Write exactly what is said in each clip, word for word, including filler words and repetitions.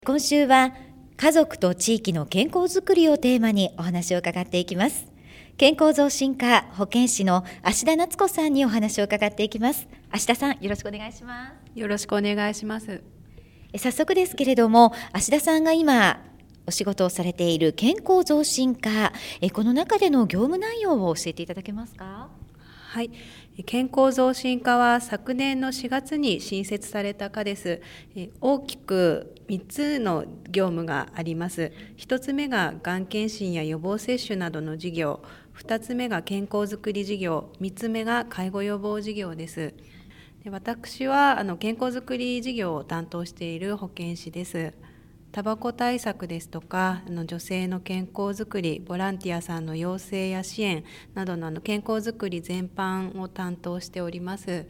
今週は家族と地域の健康づくりをテーマにお話を伺っていきます。健康増進課保健師の芦田夏子さんにお話を伺っていきます。芦田さん、よろしくお願いします。 よろしくお願いします。 え早速ですけれども、芦田さんが今お仕事をされている健康増進課、えこの中での業務内容を教えていただけますか？ はい、健康増進課は昨年のしがつに新設された課です。大きくみっつの業務があります。ひとつめががん検診や予防接種などの事業、ふたつめが健康づくり事業、みっつめが介護予防事業です。で私はあの健康づくり事業を担当している保健師です。タバコ対策ですとか、あの女性の健康づくり、ボランティアさんの養成や支援などのあの健康づくり全般を担当しております。 はい、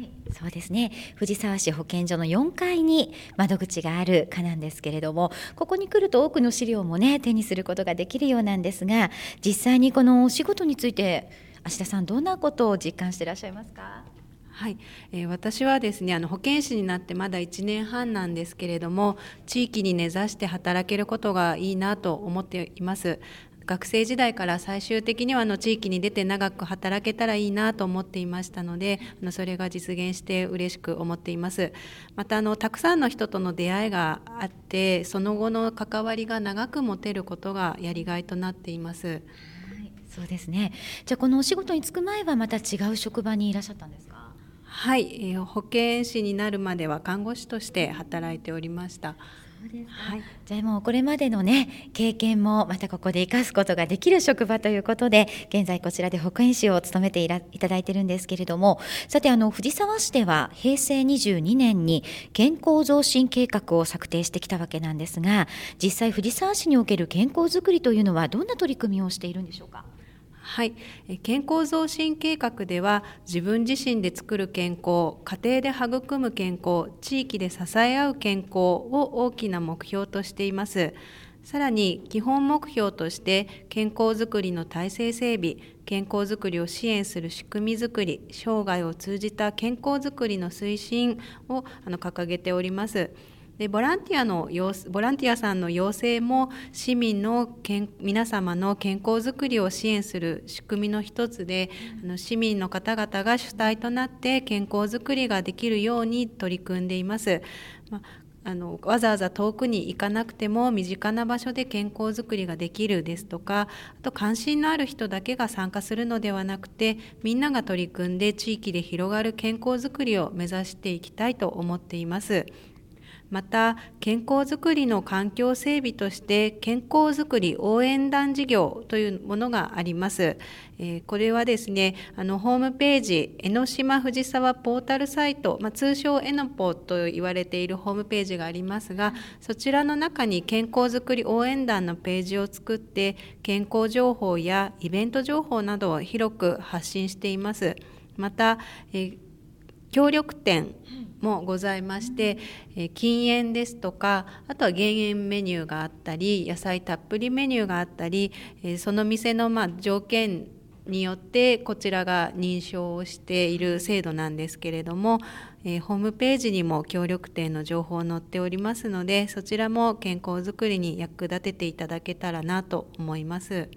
そうですね。藤沢市保健所のよんかいに窓口がある課なんですけれども、ここに来ると多くの資料もね手にすることができるようなんですが、実際にこのお仕事について芦田さん、どんなことを実感していらっしゃいますか？ はい、えー、私はですねあの保健師になってまだいちねんはんなんですけれども、地域に根ざして働けることがいいなと思っています。学生時代から最終的にはあの地域に出て長く働けたらいいなと思っていましたので、あのそれが実現して嬉しく思っています。またあのたくさんの人との出会いがあって、その後の関わりが長く持てることがやりがいとなっています。はい、 そうですね。じゃあこのお仕事に就く前はまた違う職場にいらっしゃったんですか？ はい、えー、保健師になるまでは看護師として働いておりました。 そうですか。はい、じゃあもうこれまでのね経験もまたここで生かすことができる職場ということで、現在こちらで保健師を務めていらいただいているんですけれども、さてあの藤沢市ではへいせいにじゅうにねんに健康増進計画を策定してきたわけなんですが、実際藤沢市における健康づくりというのはどんな取り組みをしているんでしょうか？ はい、健康増進計画では、自分自身で作る健康、家庭で育む健康、地域で支え合う健康を大きな目標としています。さらに基本目標として健康づくりの体制整備、健康づくりを支援する仕組みづくり、生涯を通じた健康づくりの推進をあの掲げております。でボランティアのボランティアさんの要請も市民の健皆様の健康づくりを支援する仕組みの一つで、あの市民の方々が主体となって健康づくりができるように取り組んでいます。まあのわざわざ遠くに行かなくても身近な場所で健康づくりができるですとか、あと関心のある人だけが参加するのではなくて、みんなが取り組んで地域で広がる健康づくりを目指していきたいと思っています。また健康づくりの環境整備として健康づくり応援団事業というものがあります。えー、これはですねあのホームページ江ノ島藤沢ポータルサイト、まあ、通称エノポと言われているホームページがありますが、そちらの中に健康づくり応援団のページを作って健康情報やイベント情報などを広く発信しています。また、えー協力店もございまして、え禁煙ですとか、あとは減塩メニューがあったり、野菜たっぷりメニューがあったり、えその店のまあ条件によってこちらが認証をしている制度なんですけれども、えホームページにも協力店の情報載っておりますので、そちらも健康づくりに役立てていただけたらなと思います。 はい、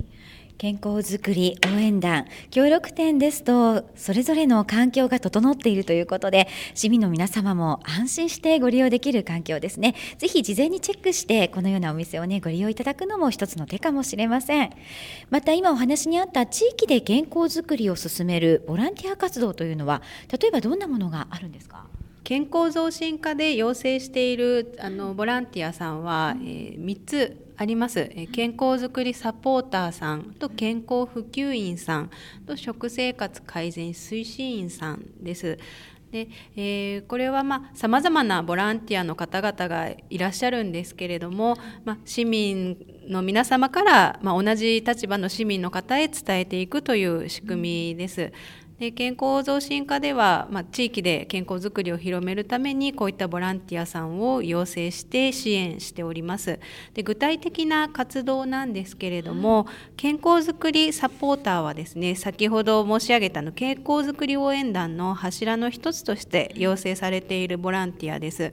健康づくり応援団協力店ですと、それぞれの環境が整っているということで、市民の皆様も安心してご利用できる環境ですね。ぜひ事前にチェックしてこのようなお店をねご利用いただくのも一つの手かもしれません。また今お話にあった地域で健康づくりを進めるボランティア活動というのは、例えばどんなものがあるんですか？ 健康増進課で要請しているあのボランティアさんは、えー、みっつあります。健康づくりサポーターさんと健康普及員さんと食生活改善推進員さんです。でえー、これはさまざ、まなボランティアの方々がいらっしゃるんですけれども、まあ、市民の皆様から、まあ、同じ立場の市民の方へ伝えていくという仕組みです。で健康増進課では、まあ、地域で健康づくりを広めるためにこういったボランティアさんを養成して支援しております。で具体的な活動なんですけれども、健康づくりサポーターはですね、先ほど申し上げたの健康づくり応援団の柱の一つとして養成されているボランティアです。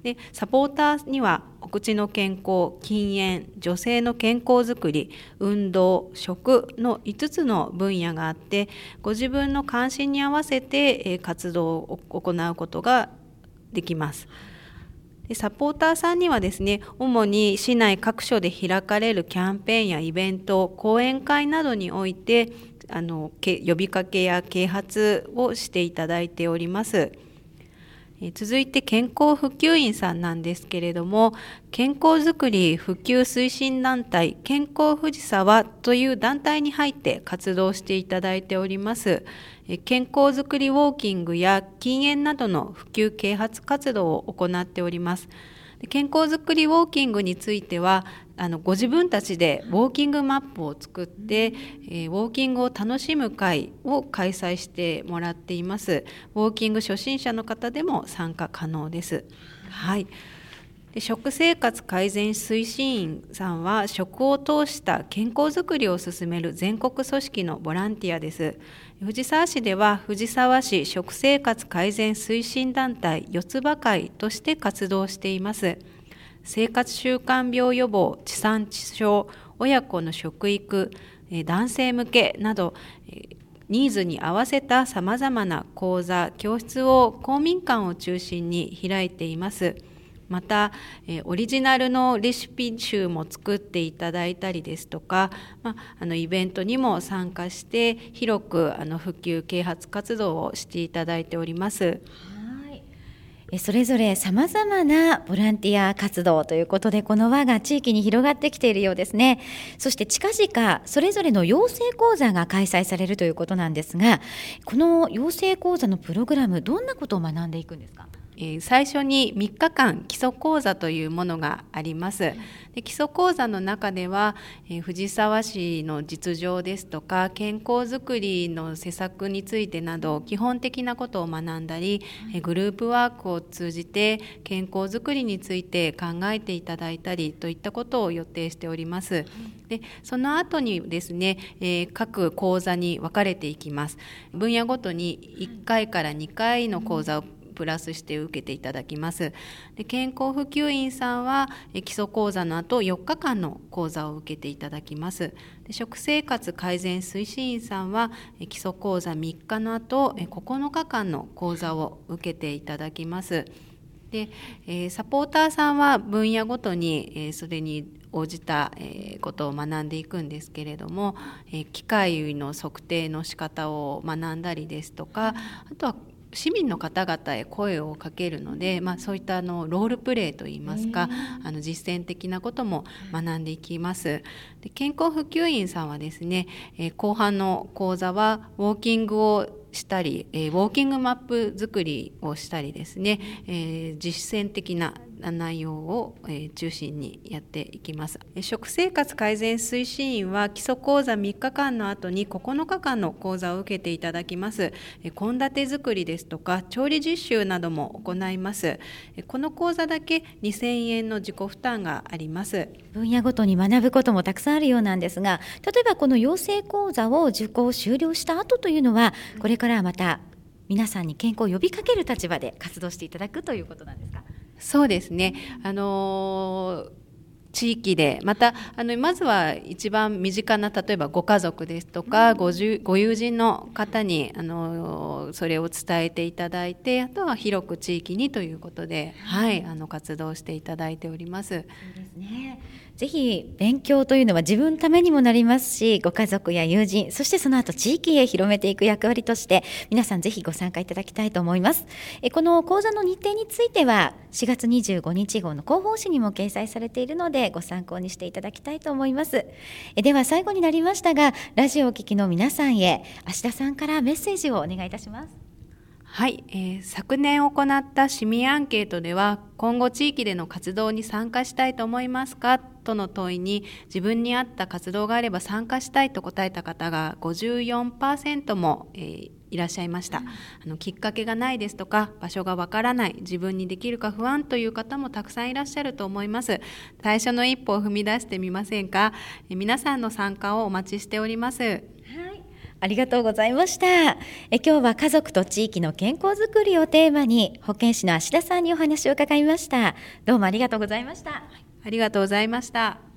でサポーターにはお口の健康、禁煙、女性の健康づくり、運動、食のいつつの分野があって、ご自分の関心に合わせて活動を行うことができます。でサポーターさんにはですね、主に市内各所で開かれるキャンペーンやイベント、講演会などにおいてあの呼びかけや啓発をしていただいております。続いて健康普及員さんなんですけれども、健康づくり普及推進団体健康藤沢という団体に入って活動していただいております。健康づくりウォーキングや禁煙などの普及啓発活動を行っております。健康づくりウォーキングについてはあのご自分たちでウォーキングマップを作って、えー、ウォーキングを楽しむ会を開催してもらっています。ウォーキング初心者の方でも参加可能です。はい。で食生活改善推進員さんは食を通した健康づくりを進める全国組織のボランティアです。藤沢市では藤沢市食生活改善推進団体四つ葉会として活動しています。生活習慣病予防、地産地消、親子の食育、男性向けなどニーズに合わせたさまざまな講座、教室を公民館を中心に開いています。またオリジナルのレシピ集も作っていただいたりですとか、まあ、あのイベントにも参加して広くあの普及啓発活動をしていただいております。 それぞれさまざまなボランティア活動ということで、この輪が地域に広がってきているようですね。そして近々それぞれの養成講座が開催されるということなんですが、この養成講座のプログラム、どんなことを学んでいくんですか？ 最初にみっかかん基礎講座というものがあります。で基礎講座の中では藤沢市の実情ですとか健康づくりの施策についてなど基本的なことを学んだり、グループワークを通じて健康づくりについて考えていただいたりといったことを予定しております。でその後にですね、えー、各講座に分かれていきます。分野ごとにいっかいからにかいの講座をプラスして受けていただきます。で健康普及員さんは基礎講座の後よっかかんの講座を受けていただきます。で食生活改善推進員さんは基礎講座みっかの後ここのかかんの講座を受けていただきます。でサポーターさんは分野ごとにそれに応じたことを学んでいくんですけれども、機械の測定の仕方を学んだりですとか、あとは市民の方々へ声をかけるので、まあ、そういったあのロールプレイといいますか、あの実践的なことも学んでいきます。で健康普及員さんはですね、えー、後半の講座はウォーキングをしたり、えー、ウォーキングマップ作りをしたりですね、えー、実践的な内容を、えー、中心にやっていきます。食生活改善推進員は基礎講座みっかかんの後にここのかかんの講座を受けていただきます。献立作りですとか調理実習なども行います。この講座だけにせんえんの自己負担があります。 分野ごとに学ぶこともたくさんあるようなんですが、例えばこの養成講座を受講終了した後というのは、これからはまた皆さんに健康を呼びかける立場で活動していただくということなんですか？ そうですね、あのー、地域でまたあのまずは一番身近な例えばご家族ですとか、うん、ご, ご友人の方にあのそれを伝えていただいて、あとは広く地域にということで、はい、あの活動していただいております。 そうですね、ぜひ勉強というのは自分のためにもなりますし、ご家族や友人、そしてその後地域へ広めていく役割として皆さんぜひご参加いただきたいと思います。えこの講座の日程についてはしがつにじゅうごにち号の広報誌にも掲載されているのでご参考にしていただきたいと思います。えでは最後になりましたが、ラジオをお聞きの皆さんへ芦田さんからメッセージをお願いいたします。 はい、えー、昨年行った市民アンケートでは、今後地域での活動に参加したいと思いますかとの問いに、自分に合った活動があれば参加したいと答えた方が ごじゅうよんパーセント も、えー、いらっしゃいました。あのきっかけがないですとか、場所がわからない、自分にできるか不安という方もたくさんいらっしゃると思います。最初の一歩を踏み出してみませんか？えー、皆さんの参加をお待ちしております。 はい、 ありがとうございました。え今日は家族と地域の健康づくりをテーマに保健師の芦田さんにお話を伺いました。どうもありがとうございました。 ありがとうございました。